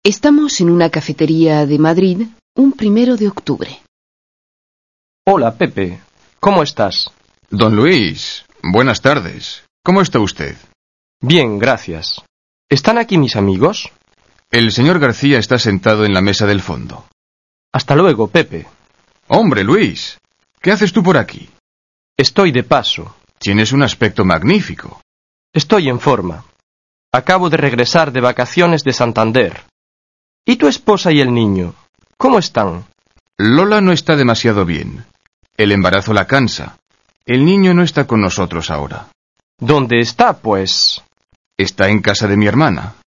Estamos en una cafetería de Madrid un 1 de octubre. Hola, Pepe. ¿Cómo estás? Don Luis, buenas tardes. ¿Cómo está usted? Bien, gracias. ¿Están aquí mis amigos? El señor García está sentado en la mesa del fondo. Hasta luego, Pepe. Hombre, Luis, ¿qué haces tú por aquí? Estoy de paso. Tienes un aspecto magnífico. Estoy en forma. Acabo de regresar de vacaciones de Santander. ¿Y tu esposa y el niño? ¿Cómo están? Lola no está demasiado bien. El embarazo la cansa. El niño no está con nosotros ahora. ¿Dónde está, pues? Está en casa de mi hermana.